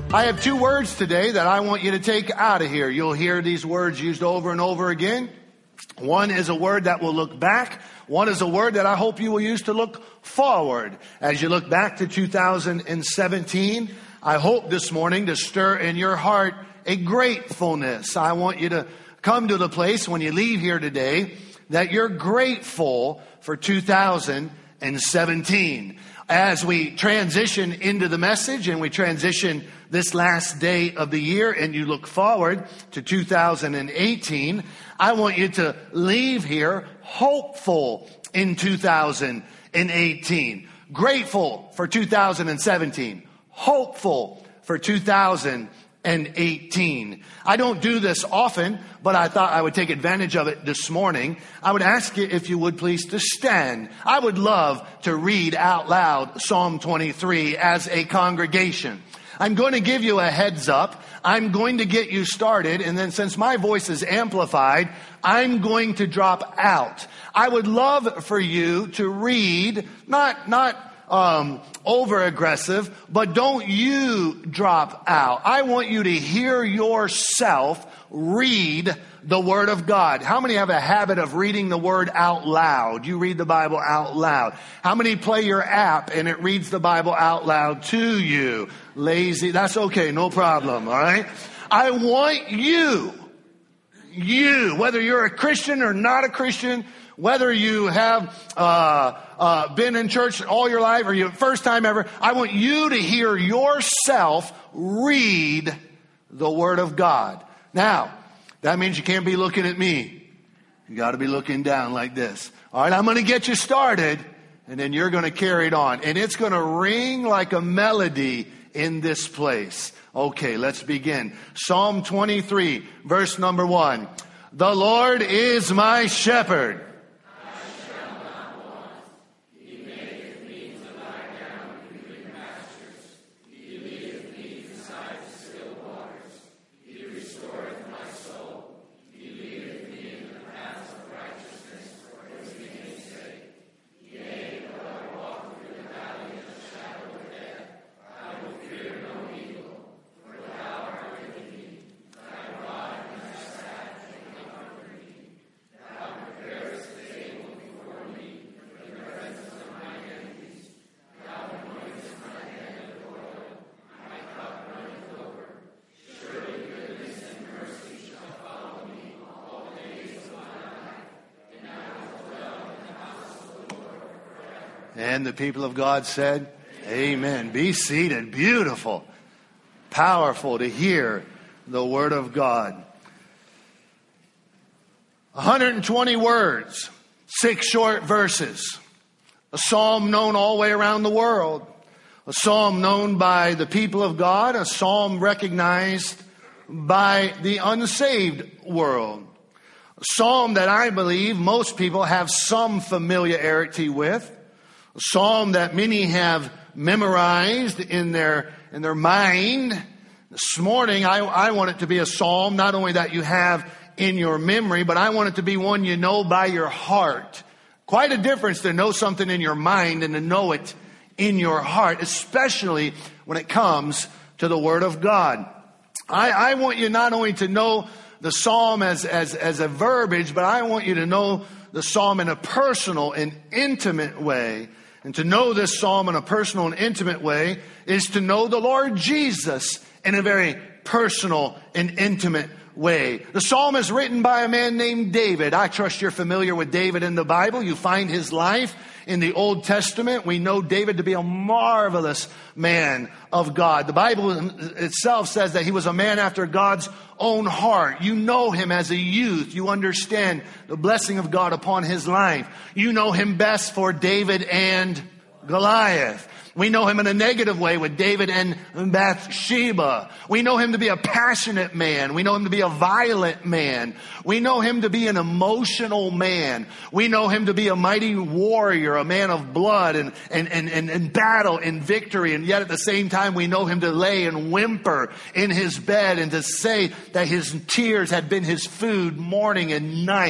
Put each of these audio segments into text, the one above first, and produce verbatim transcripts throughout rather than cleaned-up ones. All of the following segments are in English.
I have two words today that I want you to take out of here. You'll hear these words used over and over again. One is a word that will look back. One is a word that I hope you will use to look forward. As you look back to two thousand seventeen, I hope this morning to stir in your heart a gratefulness. I want you to come to the place when you leave here today that you're grateful for two thousand seventeen. As we transition into the message and we transition this last day of the year and you look forward to two thousand eighteen, I want you to leave here hopeful in two thousand eighteen. Grateful for two thousand seventeen. Hopeful for two thousand eighteen. I don't do this often, but I thought I would take advantage of it this morning. I would ask you if you would please to stand. I would love to read out loud Psalm twenty-three as a congregation. I'm going to give you a heads up. I'm going to get you started, and then since my voice is amplified, I'm going to drop out. I would love for you to read, not, not, Um, over aggressive, but don't you drop out. I want you to hear yourself read the Word of God. How many have a habit of reading the Word out loud? You read the Bible out loud. How many play your app and it reads the Bible out loud to you? Lazy, that's okay, no problem, all right? I want you, you, whether you're a Christian or not a Christian, whether you have uh, uh, been in church all your life or your first time ever, I want you to hear yourself read the Word of God. Now, that means you can't be looking at me. You got to be looking down like this. All right, I'm going to get you started, and then you're going to carry it on. And it's going to ring like a melody in this place. Okay, let's begin. Psalm twenty-three, verse number one. The Lord is my shepherd. And the people of God said, amen. Be seated. Beautiful. Powerful to hear the Word of God. one hundred twenty words, six short verses. A psalm known all the way around the world. A psalm known by the people of God. A psalm recognized by the unsaved world. A psalm that I believe most people have some familiarity with. A psalm that many have memorized in their in their mind. This morning, I, I want it to be a psalm not only that you have in your memory, but I want it to be one you know by your heart. Quite a difference to know something in your mind and to know it in your heart, especially when it comes to the Word of God. I, I want you not only to know the psalm as, as, as a verbiage, but I want you to know the psalm in a personal and intimate way. And to know this psalm in a personal and intimate way is to know the Lord Jesus in a very personal and intimate way. The psalm is written by a man named David. I trust you're familiar with David in the Bible. You find his life in the Old Testament. We know David to be a marvelous man of God. The Bible itself says that he was a man after God's own heart. You know him as a youth. You understand the blessing of God upon his life. You know him best for David and Goliath. We know him in a negative way with David and Bathsheba. We know him to be a passionate man. We know him to be a violent man. We know him to be an emotional man. We know him to be a mighty warrior, a man of blood and, and, and, and, and battle and victory. And yet at the same time, we know him to lay and whimper in his bed and to say that his tears had been his food morning and night.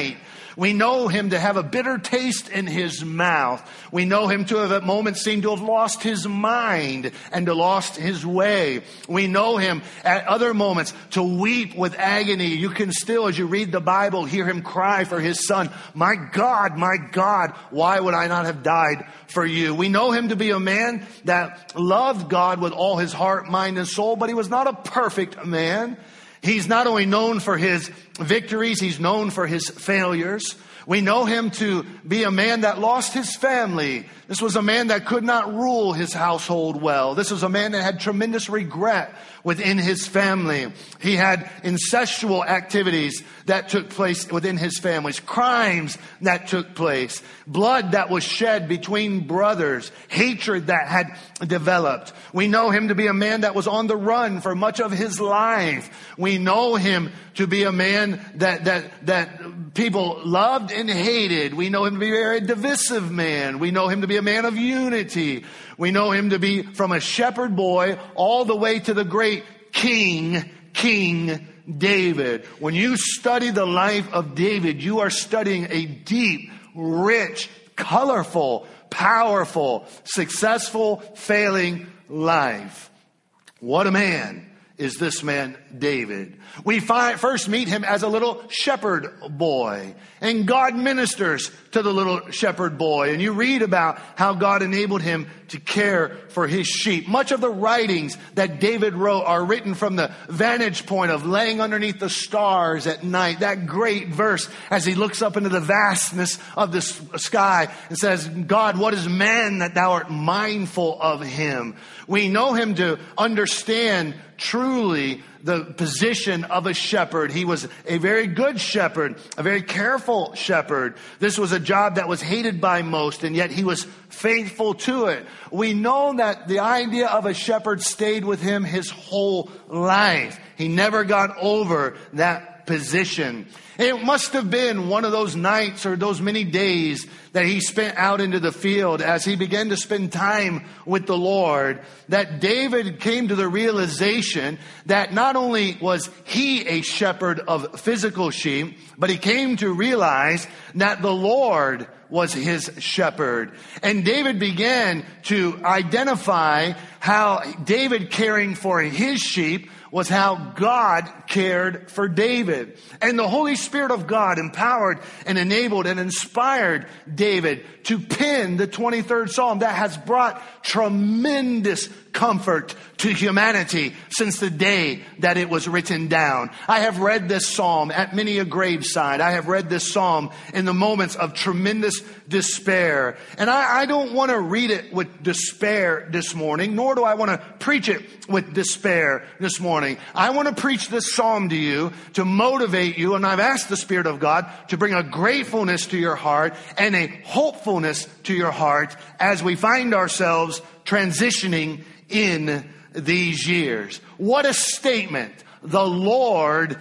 We know him to have a bitter taste in his mouth. We know him to have at moments seemed to have lost his mind and to lost his way. We know him at other moments to weep with agony. You can still, as you read the Bible, hear him cry for his son. My God, my God, why would I not have died for you? We know him to be a man that loved God with all his heart, mind, and soul, but he was not a perfect man. He's not only known for his victories, he's known for his failures. We know him to be a man that lost his family. This was a man that could not rule his household well. This was a man that had tremendous regret within his family. He had incestual activities that took place within his families, crimes that took place, blood that was shed between brothers, hatred that had developed. We know him to be a man that was on the run for much of his life. We know him to be a man that that that people loved and hated. We know him to be a very divisive man. We know him to be a man of unity. We know him to be from a shepherd boy all the way to the great King, King David. When you study the life of David, you are studying a deep, rich, colorful, powerful, successful, failing life. What a man is this man David. We find, first meet him as a little shepherd boy, and God ministers to the little shepherd boy. And you read about how God enabled him to care for his sheep. Much of the writings that David wrote are written from the vantage point of laying underneath the stars at night. That great verse as he looks up into the vastness of the sky and says, God, what is man that thou art mindful of him? We know him to understand truly the position of a shepherd. He was a very good shepherd, a very careful shepherd. This was a job that was hated by most, and yet he was faithful to it. We know that the idea of a shepherd stayed with him his whole life. He never got over that position. It must have been one of those nights or those many days that he spent out into the field as he began to spend time with the Lord, that David came to the realization that not only was he a shepherd of physical sheep, but he came to realize that the Lord was his shepherd. And David began to identify how David caring for his sheep was how God cared for David. And the Holy Spirit of God empowered and enabled and inspired David to pen the twenty-third Psalm that has brought tremendous comfort to humanity since the day that it was written down. I have read this Psalm at many a graveside. I have read this Psalm in the moments of tremendous despair. And I, I don't want to read it with despair this morning, nor do I want to preach it with despair this morning. I want to preach this Psalm to you to motivate you, and I've asked the Spirit of God to bring a gratefulness to your heart and a hopefulness to your heart as we find ourselves transitioning in these years. What a statement. The Lord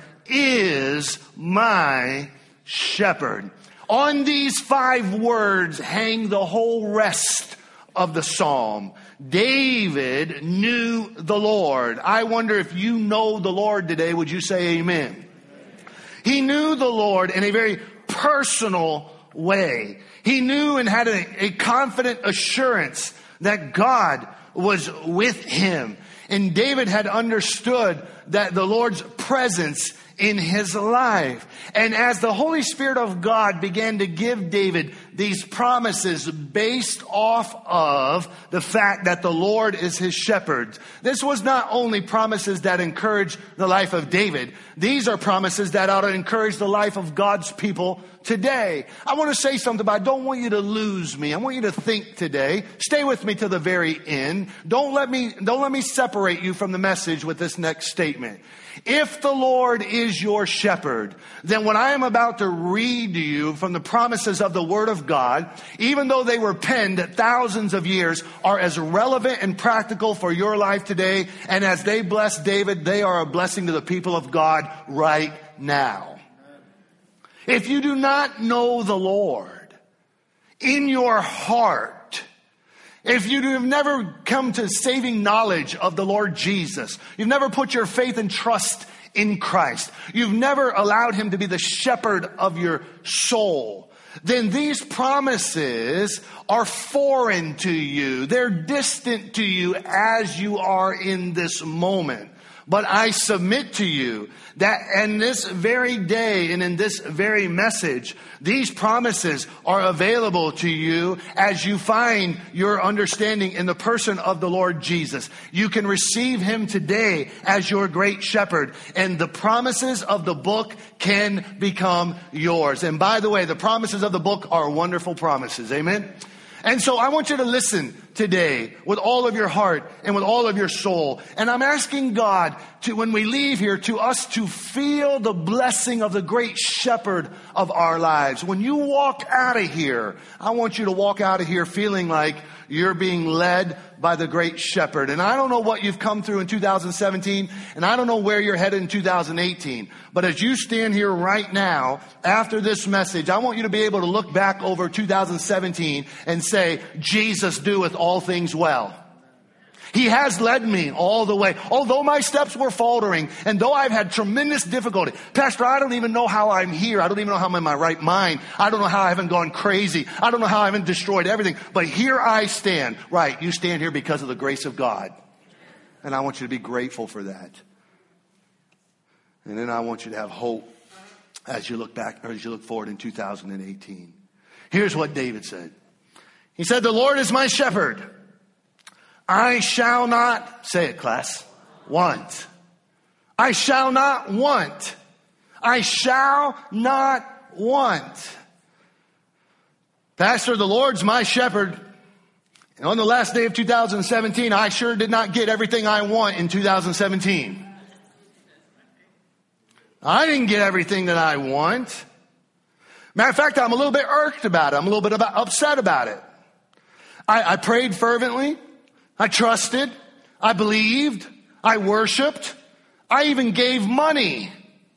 is my shepherd. On these five words hang the whole rest of the psalm. David knew the Lord. I wonder if you know the Lord today, would you say amen? He knew the Lord in a very personal way. He knew and had a, a confident assurance that God was with him. And David had understood that the Lord's presence in his life. And as the Holy Spirit of God began to give David these promises based off of the fact that the Lord is his shepherd, this was not only promises that encourage the life of David. These are promises that ought to encourage the life of God's people today. I want to say something, but I don't want you to lose me. I want you to think today. Stay with me to the very end. Don't let me, don't let me separate you from the message with this next statement. If the Lord is your shepherd, then what I am about to read to you from the promises of the Word of God, even though they were penned thousands of years, are as relevant and practical for your life today. And as they bless David, they are a blessing to the people of God right now. If you do not know the Lord in your heart, if you have never come to saving knowledge of the Lord Jesus, you've never put your faith and trust in Christ, you've never allowed him to be the shepherd of your soul, then these promises are foreign to you. They're distant to you as you are in this moment. But I submit to you that in this very day and in this very message, these promises are available to you as you find your understanding in the person of the Lord Jesus. You can receive him today as your great shepherd, and the promises of the book can become yours. And by the way, the promises of the book are wonderful promises. Amen? And so I want you to listen today with all of your heart and with all of your soul. And I'm asking God to, when we leave here, to us to feel the blessing of the great shepherd of our lives. When you walk out of here, I want you to walk out of here feeling like you're being led by the great shepherd. And I don't know what you've come through in two thousand seventeen, and I don't know where you're headed in two thousand eighteen. But as you stand here right now, after this message, I want you to be able to look back over two thousand seventeen and say, Jesus doeth all things well. He has led me all the way. Although my steps were faltering, and though I've had tremendous difficulty, Pastor, I don't even know how I'm here. I don't even know how I'm in my right mind. I don't know how I haven't gone crazy. I don't know how I haven't destroyed everything. But here I stand. Right, you stand here because of the grace of God. And I want you to be grateful for that. And then I want you to have hope as you look back, or as you look forward in two thousand eighteen. Here's what David said. He said, the Lord is my shepherd. I shall not, say it class, want. I shall not want. I shall not want. Pastor, the Lord's my shepherd. And on the last day of two thousand seventeen, I sure did not get everything I want in two thousand seventeen. I didn't get everything that I want. Matter of fact, I'm a little bit irked about it. I'm a little bit about, upset about it. I, I prayed fervently. I trusted. I believed. I worshiped. I even gave money.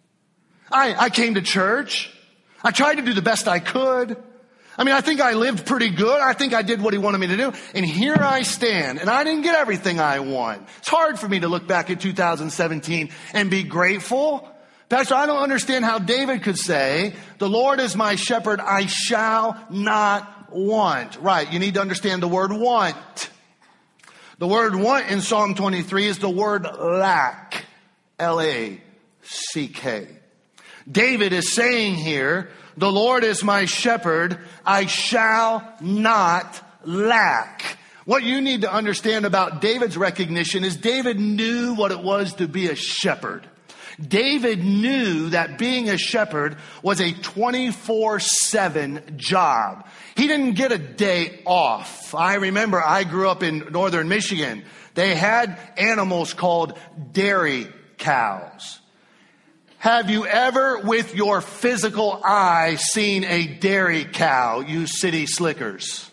I, I came to church. I tried to do the best I could. I mean, I think I lived pretty good. I think I did what he wanted me to do. And here I stand, and I didn't get everything I want. It's hard for me to look back at two thousand seventeen and be grateful. Pastor, I don't understand how David could say, the Lord is my shepherd, I shall not want. Right, you need to understand the word want. The word want in Psalm twenty-three is the word lack. L A C K. David is saying here, the Lord is my shepherd, I shall not lack. What you need to understand about David's recognition is David knew what it was to be a shepherd. David knew that being a shepherd was a twenty-four seven job. He didn't get a day off. I remember I grew up in northern Michigan. They had animals called dairy cows. Have you ever with your physical eye seen a dairy cow, you city slickers?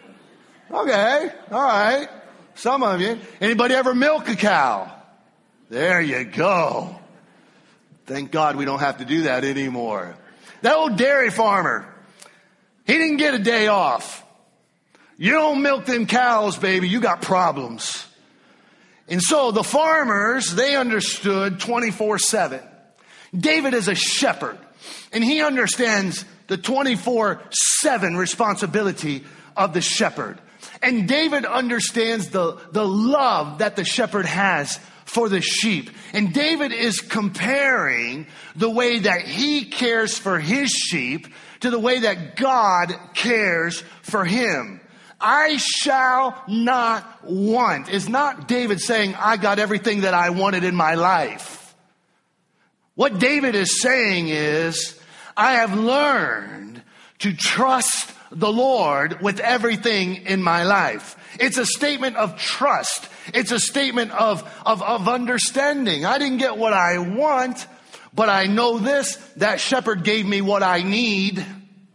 Okay, all right. Some of you. Anybody ever milk a cow? There you go. Thank God we don't have to do that anymore. That old dairy farmer, he didn't get a day off. You don't milk them cows, baby, you got problems. And so the farmers, they understood twenty-four seven. David is a shepherd, and he understands the twenty-four seven responsibility of the shepherd. And David understands the, the love that the shepherd has for the sheep. And David is comparing the way that he cares for his sheep to the way that God cares for him. I shall not want is not David saying, I got everything that I wanted in my life. What David is saying is, I have learned to trust the Lord with everything in my life. It's a statement of trust. It's a statement of, of, of understanding. I didn't get what I want, but I know this, that shepherd gave me what I need.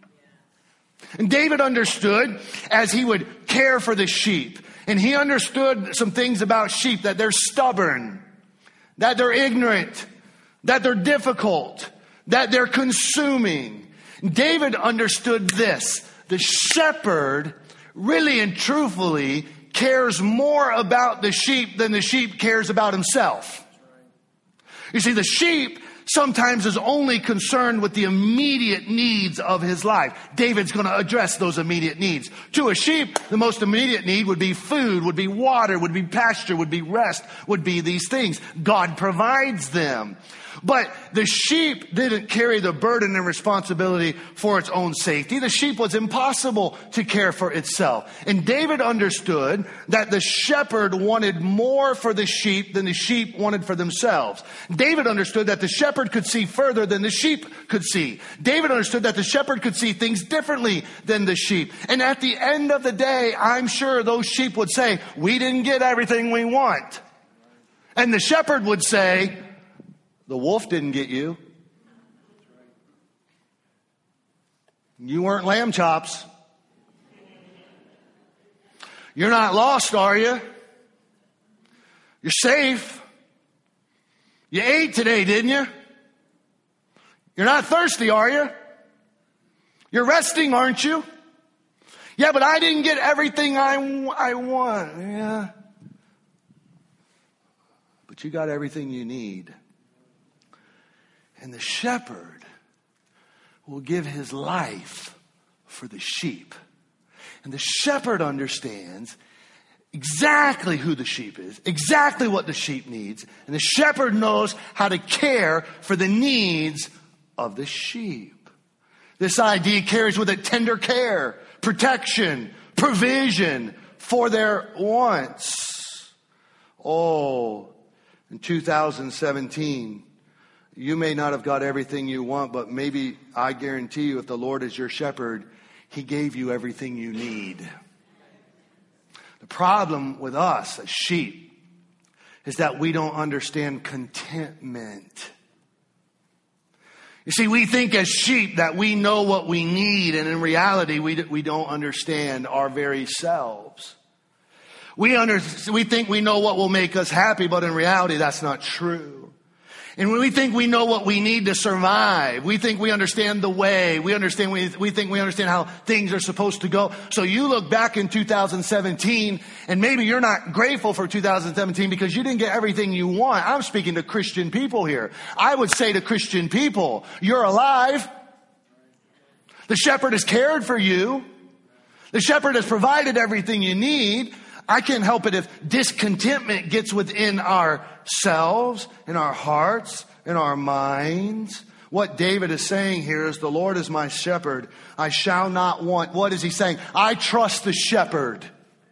And David understood as he would care for the sheep. And he understood some things about sheep, that they're stubborn, that they're ignorant, that they're difficult, that they're consuming. David understood this. The shepherd really and truthfully cares more about the sheep than the sheep cares about himself. You see, the sheep sometimes is only concerned with the immediate needs of his life. David's going to address those immediate needs. To a sheep, the most immediate need would be food, would be water, would be pasture, would be rest, would be these things. God provides them. But the sheep didn't carry the burden and responsibility for its own safety. The sheep was impossible to care for itself. And David understood that the shepherd wanted more for the sheep than the sheep wanted for themselves. David understood that the shepherd could see further than the sheep could see. David understood that the shepherd could see things differently than the sheep. And at the end of the day, I'm sure those sheep would say, we didn't get everything we want. And the shepherd would say, the wolf didn't get you. You weren't lamb chops. You're not lost, are you? You're safe. You ate today, didn't you? You're not thirsty, are you? You're resting, aren't you? Yeah, but I didn't get everything I, I want. Yeah. But you got everything you need. And the shepherd will give his life for the sheep. And the shepherd understands exactly who the sheep is, exactly what the sheep needs. And the shepherd knows how to care for the needs of the sheep. This idea carries with it tender care, protection, provision for their wants. Oh, in two thousand seventeen, you may not have got everything you want, but maybe I guarantee you if the Lord is your shepherd, he gave you everything you need. The problem with us as sheep is that we don't understand contentment. You see, we think as sheep that we know what we need, and in reality, we, we don't understand our very selves. We, under, we think we know what will make us happy, but in reality, that's not true. And when we think we know what we need to survive, we think we understand the way, we understand, we, we think we understand how things are supposed to go. So you look back in two thousand seventeen, and maybe you're not grateful for two thousand seventeen because you didn't get everything you want. I'm speaking to Christian people here. I would say to Christian people, you're alive. The shepherd has cared for you. The shepherd has provided everything you need. I can't help it if discontentment gets within ourselves, in our hearts, in our minds. What David is saying here is the Lord is my shepherd. I shall not want. What is he saying? I trust the shepherd.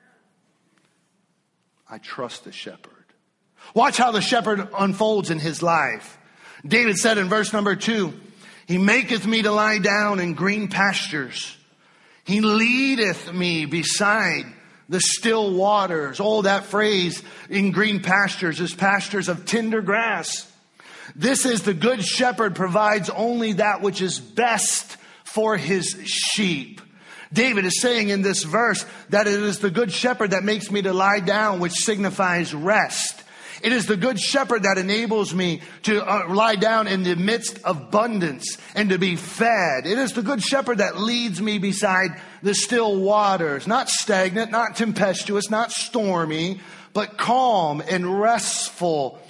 I trust the shepherd. Watch how the shepherd unfolds in his life. David said in verse number two, he maketh me to lie down in green pastures. He leadeth me beside the still waters. Oh, that phrase in green pastures is pastures of tender grass. This is the good shepherd provides only that which is best for his sheep. David is saying in this verse that it is the good shepherd that makes me to lie down, which signifies rest. It is the good shepherd that enables me to uh, lie down in the midst of abundance and to be fed. It is the good shepherd that leads me beside the still waters, not stagnant, not tempestuous, not stormy, but calm and restful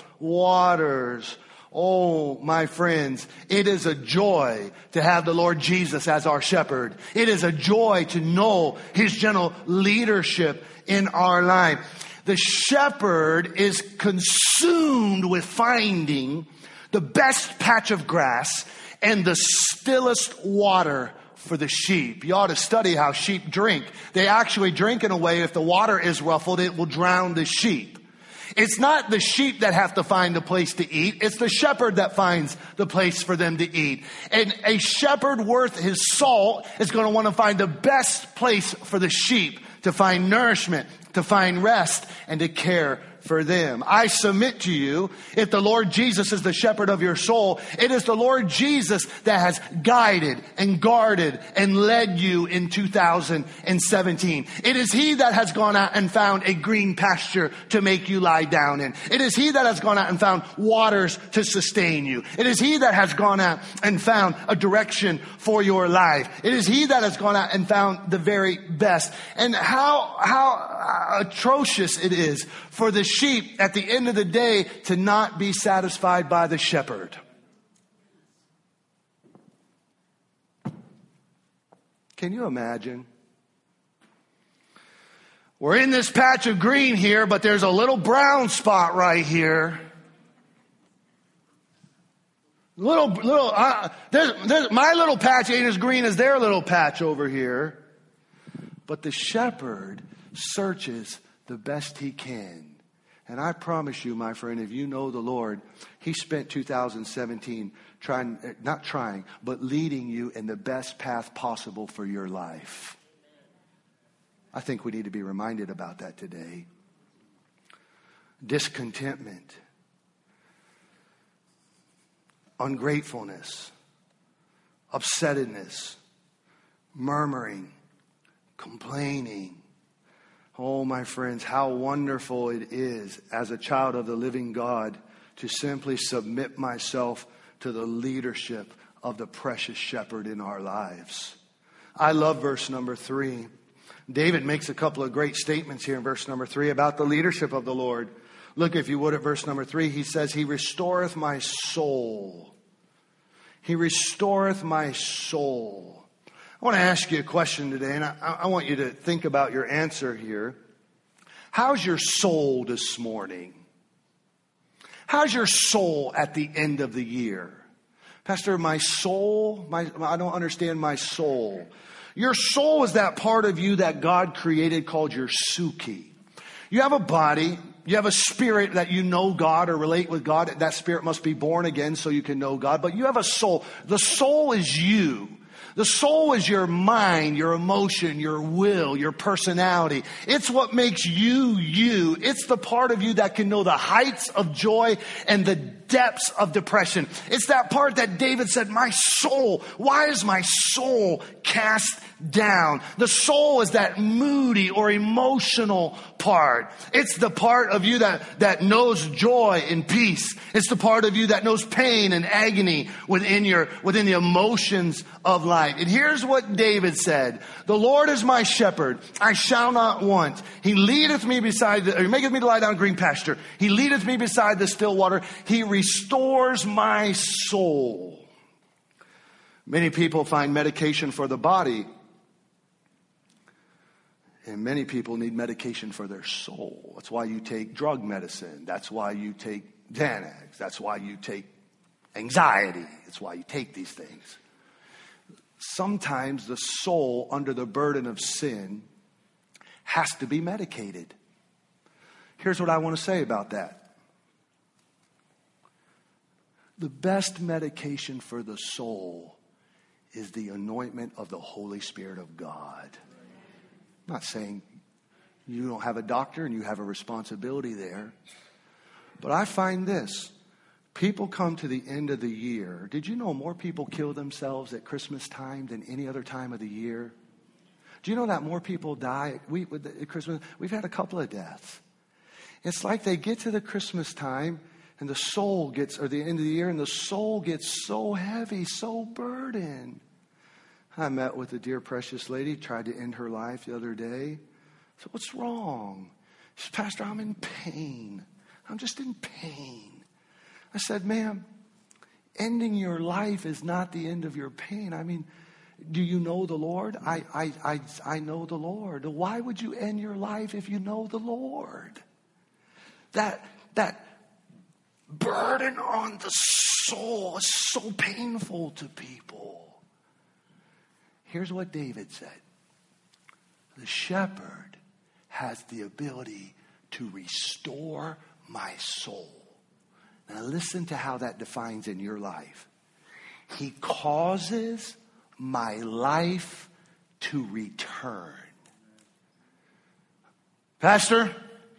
waters. Oh, my friends, it is a joy to have the Lord Jesus as our shepherd. It is a joy to know his gentle leadership in our life. The shepherd is consumed with finding the best patch of grass and the stillest water for the sheep. You ought to study how sheep drink. They actually drink in a way, if the water is ruffled, it will drown the sheep. It's not the sheep that have to find a place to eat. It's the shepherd that finds the place for them to eat. And a shepherd worth his salt is going to want to find the best place for the sheep to find nourishment, to find rest, and to care for them. I submit to you, if the Lord Jesus is the shepherd of your soul, it is the Lord Jesus that has guided and guarded and led you in two thousand seventeen. It is he that has gone out and found a green pasture to make you lie down in. It is he that has gone out and found waters to sustain you. It is he that has gone out and found a direction for your life. It is he that has gone out and found the very best. And how, how atrocious it is for the sheep at the end of the day to not be satisfied by the shepherd. Can you imagine? We're in this patch of green here, but there's a little brown spot right here. Little, little, uh, there's, there's, my little patch ain't as green as their little patch over here. But the shepherd searches the best he can. And I promise you, my friend, if you know the Lord, he spent two thousand seventeen trying, not trying, but leading you in the best path possible for your life. I think we need to be reminded about that today. Discontentment, ungratefulness, upsetness, murmuring, complaining. Oh, my friends, how wonderful it is as a child of the living God to simply submit myself to the leadership of the precious shepherd in our lives. I love verse number three. David makes a couple of great statements here in verse number three about the leadership of the Lord. Look, if you would, at verse number three. He says, He restoreth my soul. He restoreth my soul. I want to ask you a question today, and I, I want you to think about your answer here. How's your soul this morning? How's your soul at the end of the year? Pastor, my soul, my, I don't understand my soul. Your soul is that part of you that God created called your Suke. You have a body, you have a spirit that you know God or relate with God. That spirit must be born again so you can know God. But you have a soul. The soul is you. The soul is your mind, your emotion, your will, your personality. It's what makes you, you. It's the part of you that can know the heights of joy and the depths of depression. It's that part that David said, my soul, why is my soul cast down? The soul is that moody or emotional part. It's the part of you that, that knows joy and peace. It's the part of you that knows pain and agony within your, within the emotions of life. And here's what David said. The Lord is my shepherd. I shall not want. He leadeth me beside the, or he maketh me to lie down in green pasture. He leadeth me beside the still water. He restores my soul. Many people find medication for the body, and many people need medication for their soul. That's why you take drug medicine. That's why you take Xanax. That's why you take anxiety. That's why you take these things. Sometimes the soul, under the burden of sin, has to be medicated. Here's what I want to say about that. The best medication for the soul is the anointment of the Holy Spirit of God. I'm not saying you don't have a doctor and you have a responsibility there. But I find this. People come to the end of the year. Did you know more people kill themselves at Christmas time than any other time of the year? Do you know that more people die we, at Christmas? We've had a couple of deaths. It's like they get to the Christmas time and the soul gets, or the end of the year, and the soul gets so heavy, so burdened. I met with a dear precious lady, tried to end her life the other day. I said, what's wrong? She said, Pastor, I'm in pain. I'm just in pain. I said, ma'am, ending your life is not the end of your pain. I mean, do you know the Lord? I, I, I, I know the Lord. Why would you end your life if you know the Lord? That, that burden on the soul is so painful to people. Here's what David said. The shepherd has the ability to restore my soul. Now listen to how that defines in your life. He causes my life to return. Pastor,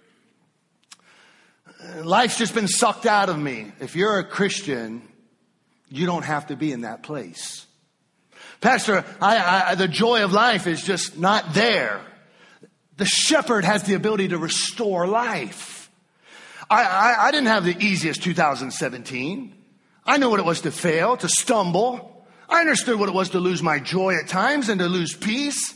life's just been sucked out of me. If you're a Christian, you don't have to be in that place. Pastor, I, I, the joy of life is just not there. The shepherd has the ability to restore life. I, I, I didn't have the easiest two thousand seventeen. I knew what it was to fail, to stumble. I understood what it was to lose my joy at times and to lose peace.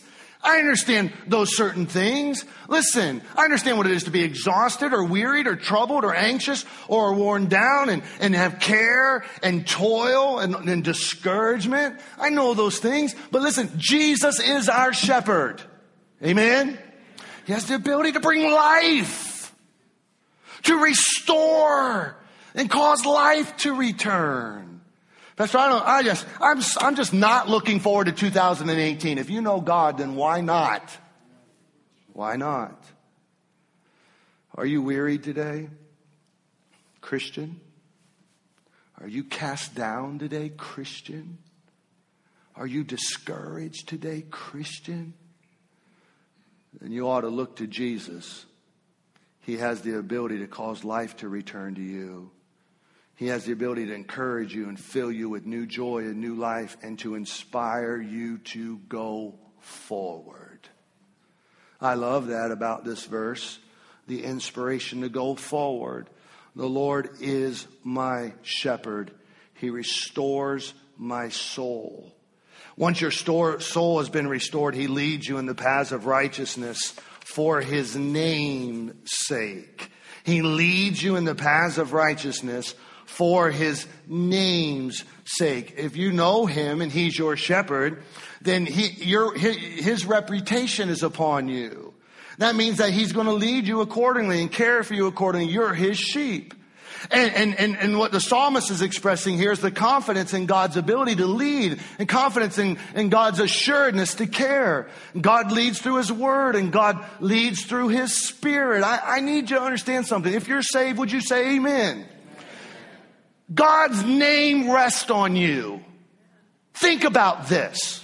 I understand those certain things. Listen, I understand what it is to be exhausted or wearied or troubled or anxious or worn down and, and have care and toil and, and discouragement. I know those things. But listen, Jesus is our shepherd. Amen? He has the ability to bring life, to restore, and cause life to return. Pastor, I don't, I just, I'm, I'm just not looking forward to two thousand eighteen. If you know God, then why not? Why not? Are you wearied today, Christian? Are you cast down today, Christian? Are you discouraged today, Christian? Then you ought to look to Jesus. He has the ability to cause life to return to you. He has the ability to encourage you and fill you with new joy and new life and to inspire you to go forward. I love that about this verse, the inspiration to go forward. The Lord is my shepherd. He restores my soul. Once your store, soul has been restored, He leads you in the paths of righteousness for His name's sake. He leads you in the paths of righteousness for His name's sake. If you know Him and He's your shepherd, then he, your, his, his reputation is upon you. That means that He's going to lead you accordingly and care for you accordingly. You're His sheep. And, and, and, and what the psalmist is expressing here is the confidence in God's ability to lead and confidence in, in God's assuredness to care. God leads through His word and God leads through His Spirit. I, I need you to understand something. If you're saved, would you say amen? God's name rests on you. Think about this.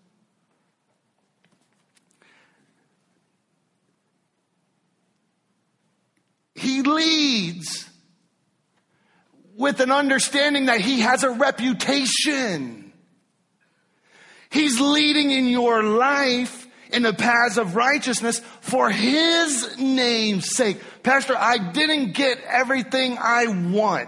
He leads with an understanding that He has a reputation. He's leading in your life in the paths of righteousness for His name's sake. Pastor, I didn't get everything I want.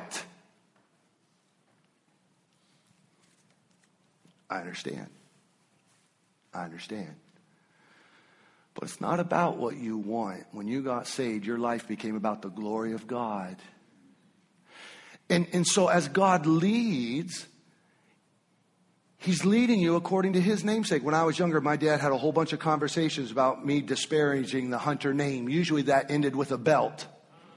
I understand. I understand. But it's not about what you want. When you got saved, your life became about the glory of God. And, and so as God leads, He's leading you according to His namesake. When I was younger, my dad had a whole bunch of conversations about me disparaging the Hunter name. Usually that ended with a belt.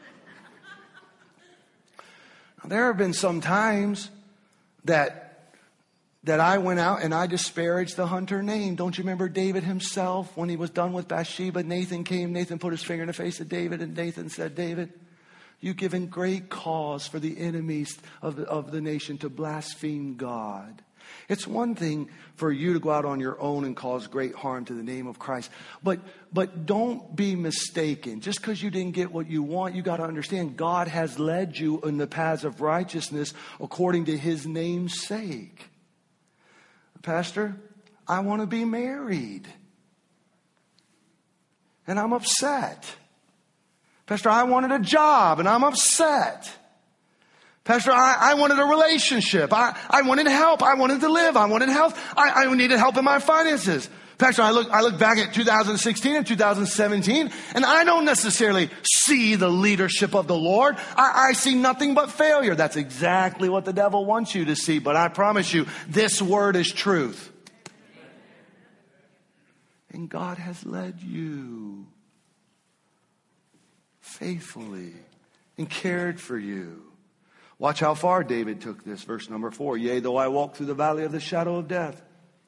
Now, there have been some times that that I went out and I disparaged the Hunter name. Don't you remember David himself when he was done with Bathsheba? Nathan came, Nathan put his finger in the face of David, and Nathan said, David, you've given great cause for the enemies of the, of the nation to blaspheme God. It's one thing for you to go out on your own and cause great harm to the name of Christ. But, but don't be mistaken. Just because you didn't get what you want, you got to understand God has led you in the paths of righteousness according to His name's sake. Pastor, I want to be married. And I'm upset. Pastor, I wanted a job and I'm upset. Pastor, I, I wanted a relationship. I, I wanted help. I wanted to live. I wanted health. I, I needed help in my finances. Pastor, I look, I look back at two thousand sixteen and two thousand seventeen, and I don't necessarily see the leadership of the Lord. I, I see nothing but failure. That's exactly what the devil wants you to see. But I promise you, this word is truth. And God has led you faithfully and cared for you. Watch how far David took this. Verse number four. Yea, though I walk through the valley of the shadow of death,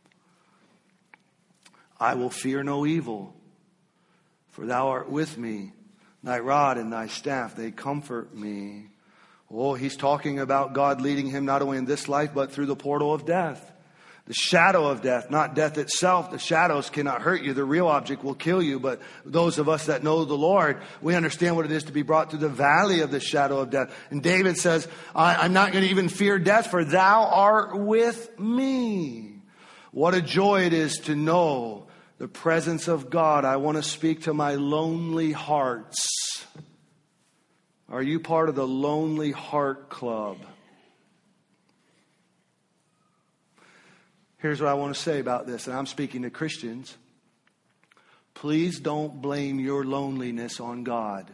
I will fear no evil, for thou art with me. Thy rod and thy staff, they comfort me. Oh, he's talking about God leading him not only in this life, but through the portal of death. The shadow of death, not death itself. The shadows cannot hurt you. The real object will kill you. But those of us that know the Lord, we understand what it is to be brought through the valley of the shadow of death. And David says, I'm not going to even fear death, for thou art with me. What a joy it is to know the presence of God. I want to speak to my lonely hearts. Are you part of the Lonely Heart Club? Here's what I want to say about this, and I'm speaking to Christians. Please don't blame your loneliness on God.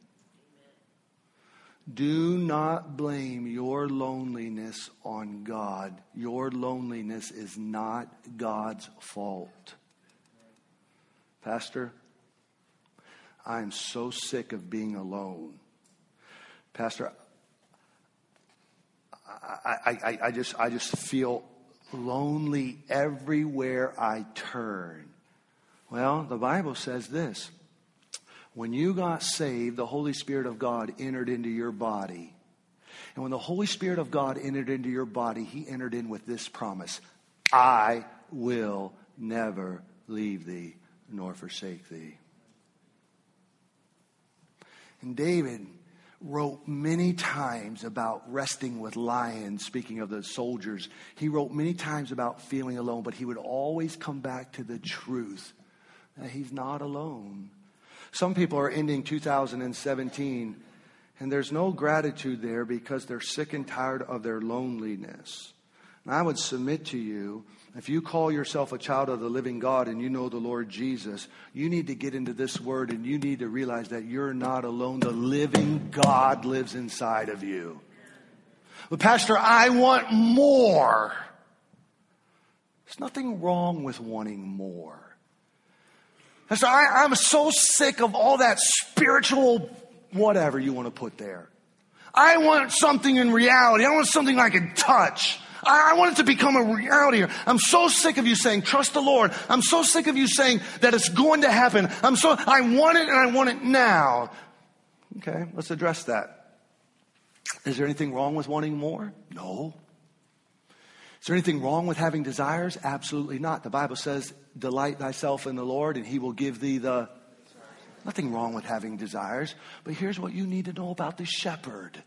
Do not blame your loneliness on God. Your loneliness is not God's fault. Pastor, I'm so sick of being alone. Pastor, I, I, I, I just I just feel lonely everywhere I turn. Well, the Bible says this. When you got saved, the Holy Spirit of God entered into your body. And when the Holy Spirit of God entered into your body, He entered in with this promise. I will never leave thee nor forsake thee. And David wrote many times about resting with lions, speaking of the soldiers. He wrote many times about feeling alone, but he would always come back to the truth that he's not alone. Some people are ending two thousand seventeen, and there's no gratitude there because they're sick and tired of their loneliness. And I would submit to you, if you call yourself a child of the living God and you know the Lord Jesus, you need to get into this word and you need to realize that you're not alone. The living God lives inside of you. But Pastor, I want more. There's nothing wrong with wanting more. Pastor, I, I'm so sick of all that spiritual whatever you want to put there. I want something in reality. I want something I can touch. I, I want it to become a reality here. I'm so sick of you saying, trust the Lord. I'm so sick of you saying that it's going to happen. I'm so, I want it and I want it now. Okay, let's address that. Is there anything wrong with wanting more? No. Is there anything wrong with having desires? Absolutely not. The Bible says, delight thyself in the Lord and He will give thee the... Nothing wrong with having desires. But here's what you need to know about the shepherd.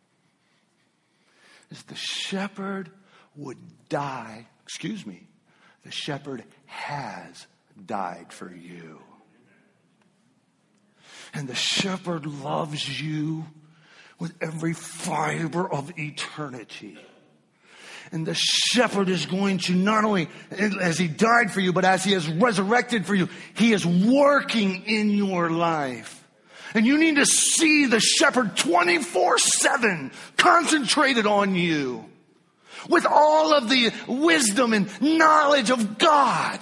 Is the shepherd would die. Excuse me. The shepherd has died for you. And the shepherd loves you with every fiber of eternity. And the shepherd is going to not only, as He died for you, but as He has resurrected for you, He is working in your life. And you need to see the shepherd twenty-four seven concentrated on you with all of the wisdom and knowledge of God.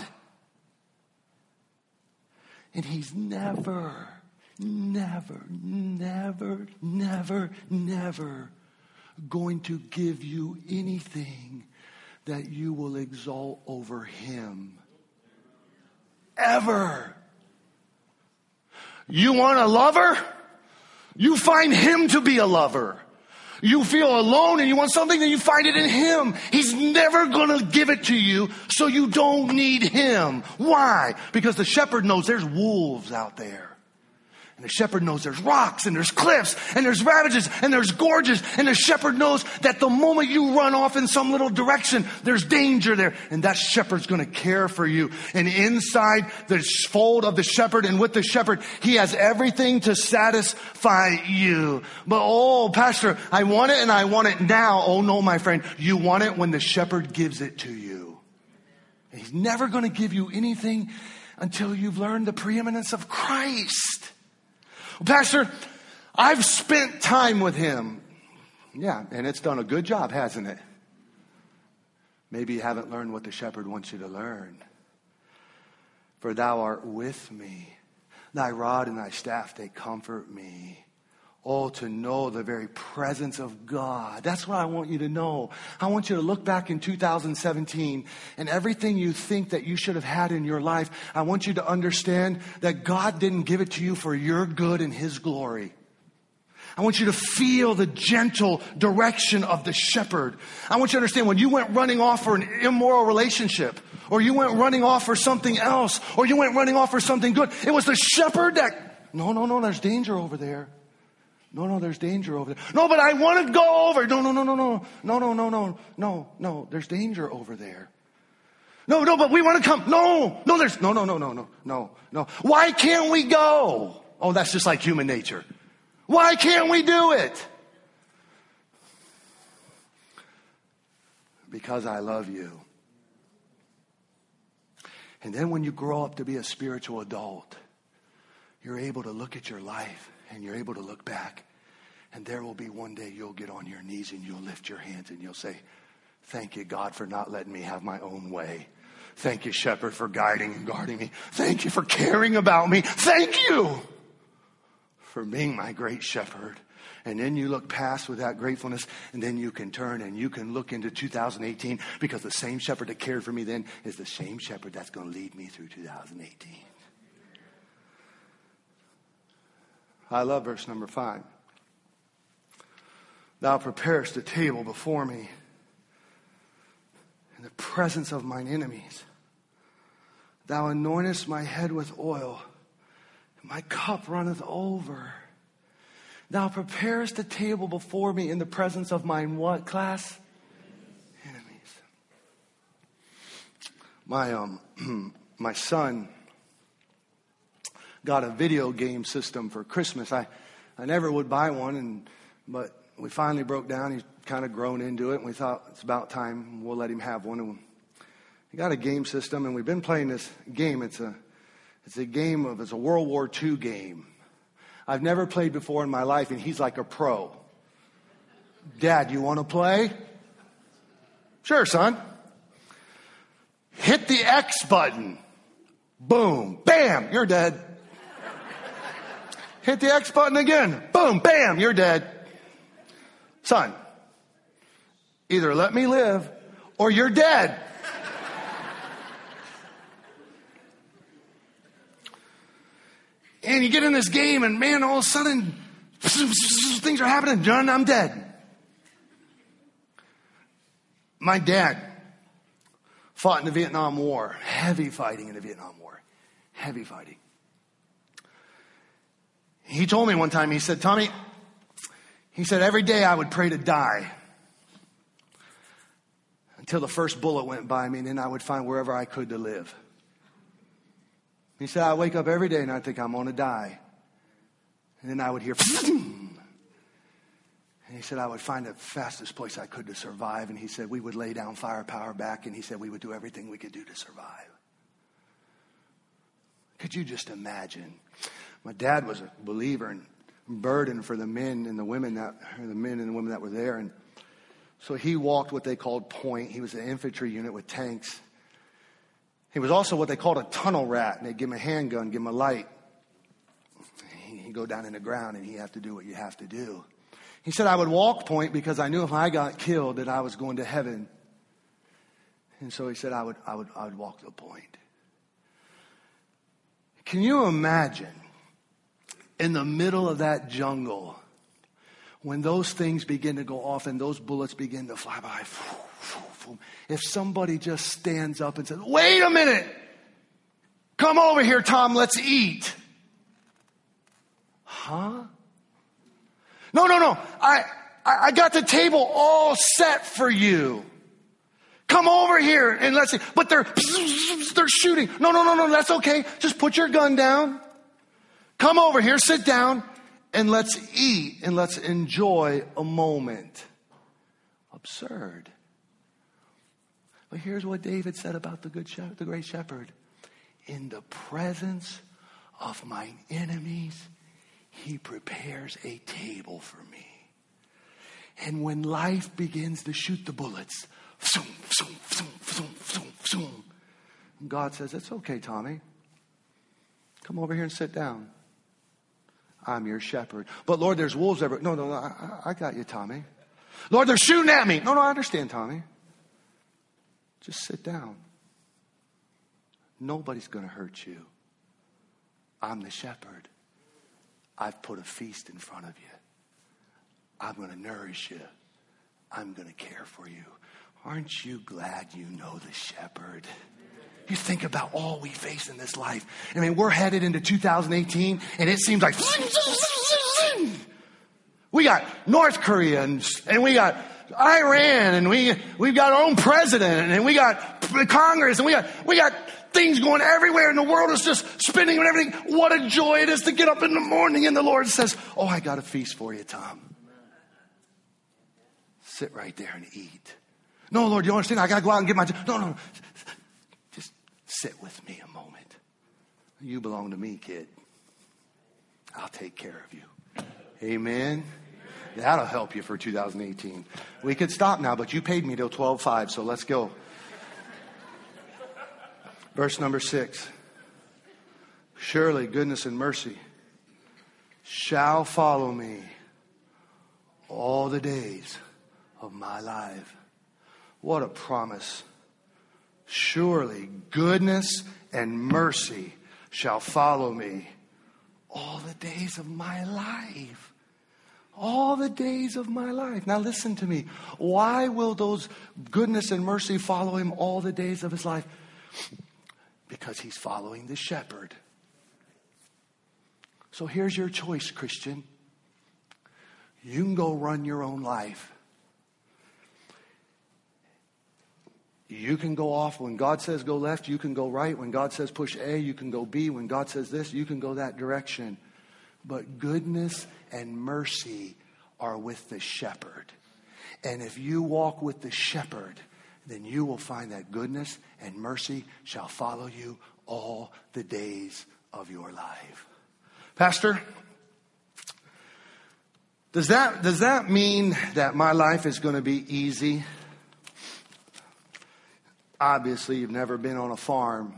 And He's never, never, never, never, never going to give you anything that you will exalt over Him. Ever. You want a lover? You find Him to be a lover. You feel alone and you want something, then you find it in Him. He's never going to give it to you, so you don't need Him. Why? Because the shepherd knows there's wolves out there. And the shepherd knows there's rocks and there's cliffs and there's ravages and there's gorges. And the shepherd knows that the moment you run off in some little direction, there's danger there. And that shepherd's going to care for you. And inside the fold of the shepherd and with the shepherd, He has everything to satisfy you. But, oh, Pastor, I want it and I want it now. Oh, no, my friend. You want it when the shepherd gives it to you. And He's never going to give you anything until you've learned the preeminence of Christ. Pastor, I've spent time with Him. Yeah, and it's done a good job, hasn't it? Maybe you haven't learned what the shepherd wants you to learn. For thou art with me. Thy rod and thy staff, they comfort me. Oh, to know the very presence of God. That's what I want you to know. I want you to look back in two thousand seventeen and everything you think that you should have had in your life. I want you to understand that God didn't give it to you for your good and His glory. I want you to feel the gentle direction of the shepherd. I want you to understand when you went running off for an immoral relationship, or you went running off for something else, or you went running off for something good, it was the shepherd that, no, no, no, there's danger over there. No, no, there's danger over there. No, but I want to go over. No, no, no, no, no, no, no, no, no, no, no, there's danger over there. No, no, but we want to come. No, no, there's, no, no, no, no, no, no, no. Why can't we go? Oh, that's just like human nature. Why can't we do it? Because I love you. And then when you grow up to be a spiritual adult, you're able to look at your life and you're able to look back. And there will be one day you'll get on your knees and you'll lift your hands and you'll say, thank you, God, for not letting me have my own way. Thank you, Shepherd, for guiding and guarding me. Thank you for caring about me. Thank you for being my great shepherd. And then you look past with that gratefulness, and then you can turn and you can look into two thousand eighteen, because the same shepherd that cared for me then is the same shepherd that's going to lead me through two thousand eighteen. I love verse number five. Thou preparest a table before me in the presence of mine enemies. Thou anointest my head with oil, and my cup runneth over. Thou preparest a table before me in the presence of mine what, class? Enemies. My um my son got a video game system for Christmas. I, I never would buy one, and but we finally broke down. He's kind of grown into it, and we thought it's about time we'll let him have one. And he got a game system, and we've been playing this game. It's a it's a game of it's a World War Two game. I've never played before in my life, and he's like a pro. Dad, you want to play? Sure, son. Hit the X button. Boom. Bam, you're dead. Hit the X button again. Boom, bam, you're dead. Son, either let me live or you're dead. And you get in this game, and man, all of a sudden, things are happening. Done, I'm dead. My dad fought in the Vietnam War. Heavy fighting in the Vietnam War. Heavy fighting. He told me one time, he said, Tommy, he said, every day I would pray to die until the first bullet went by me, and then I would find wherever I could to live. He said, I wake up every day and I think I'm going to die. And then I would hear, and he said, I would find the fastest place I could to survive. And he said, we would lay down firepower back, and he said, we would do everything we could do to survive. Could you just imagine? My dad was a believer and burdened for the men and the women that, or the men and the women that were there. And so he walked what they called point. He was an infantry unit with tanks. He was also what they called a tunnel rat, and they'd give him a handgun, give him a light. He'd go down in the ground, and he'd have to do what you have to do. He said, I would walk point because I knew if I got killed that I was going to heaven. And so he said, I would, I would, I would walk the point. Can you imagine in the middle of that jungle when those things begin to go off and those bullets begin to fly by? If somebody just stands up and says, wait a minute, come over here, Tom, let's eat. Huh? No, no, no. I, I got the table all set for you. Come over here and let's see. But they're, they're shooting. No, no, no, no, that's okay. Just put your gun down. Come over here, sit down, and let's eat and let's enjoy a moment. Absurd. But here's what David said about the good shepherd, the great shepherd. In the presence of mine enemies, he prepares a table for me. And when life begins to shoot the bullets, zoom, zoom, zoom, zoom, zoom, zoom, God says, it's okay, Tommy. Come over here and sit down. I'm your shepherd. But Lord, there's wolves everywhere. No, no, no, I, I got you, Tommy. Lord, they're shooting at me. No, no, I understand, Tommy. Just sit down. Nobody's going to hurt you. I'm the shepherd. I've put a feast in front of you. I'm going to nourish you. I'm going to care for you. Aren't you glad you know the shepherd? You think about all we face in this life. I mean, we're headed into two thousand eighteen, and it seems like we got North Korea, and, and we got Iran, and we we've got our own president, and we got Congress, and we got we got things going everywhere, and the world is just spinning and everything. What a joy it is to get up in the morning, and the Lord says, "Oh, I got a feast for you, Tom. Sit right there and eat." No, Lord, you understand? I got to go out and get my. No, no, just sit with me a moment. You belong to me, kid. I'll take care of you. Amen. That'll help you for two thousand eighteen. We could stop now, but you paid me till twelve five, so let's go. Verse number six. Surely goodness and mercy shall follow me all the days of my life. What a promise. Surely goodness and mercy shall follow me all the days of my life. All the days of my life. Now listen to me. Why will those goodness and mercy follow him all the days of his life? Because he's following the shepherd. So here's your choice, Christian. You can go run your own life. You can go off. When God says go left, you can go right. When God says push A, you can go B. When God says this, you can go that direction. But goodness and mercy are with the shepherd. And if you walk with the shepherd, then you will find that goodness and mercy shall follow you all the days of your life. Pastor, does that, does that mean that my life is going to be easy? Obviously, you've never been on a farm.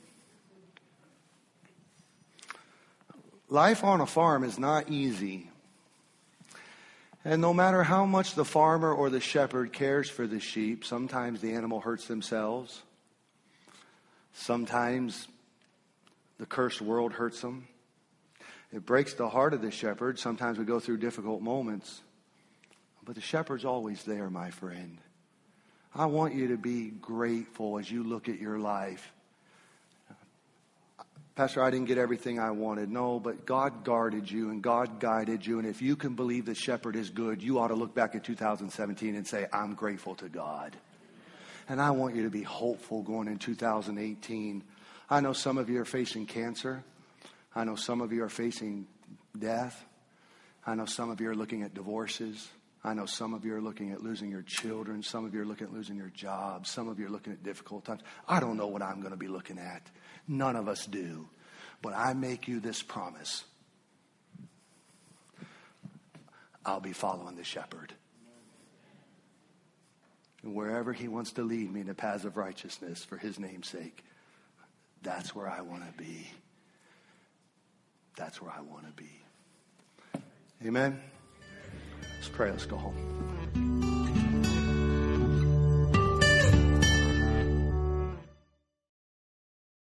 Life on a farm is not easy. And no matter how much the farmer or the shepherd cares for the sheep, sometimes the animal hurts themselves. Sometimes the cursed world hurts them. It breaks the heart of the shepherd. Sometimes we go through difficult moments. But the shepherd's always there, my friend. I want you to be grateful as you look at your life. Pastor, I didn't get everything I wanted. No, but God guarded you and God guided you. And if you can believe the shepherd is good, you ought to look back at two thousand seventeen and say, I'm grateful to God. And I want you to be hopeful going in two thousand eighteen. I know some of you are facing cancer. I know some of you are facing death. I know some of you are looking at divorces. I know some of you are looking at losing your children. Some of you are looking at losing your jobs. Some of you are looking at difficult times. I don't know what I'm going to be looking at. None of us do. But I make you this promise. I'll be following the shepherd. And wherever he wants to lead me in the paths of righteousness for his name's sake, that's where I want to be. That's where I want to be. Amen. Let's pray. Let's go home.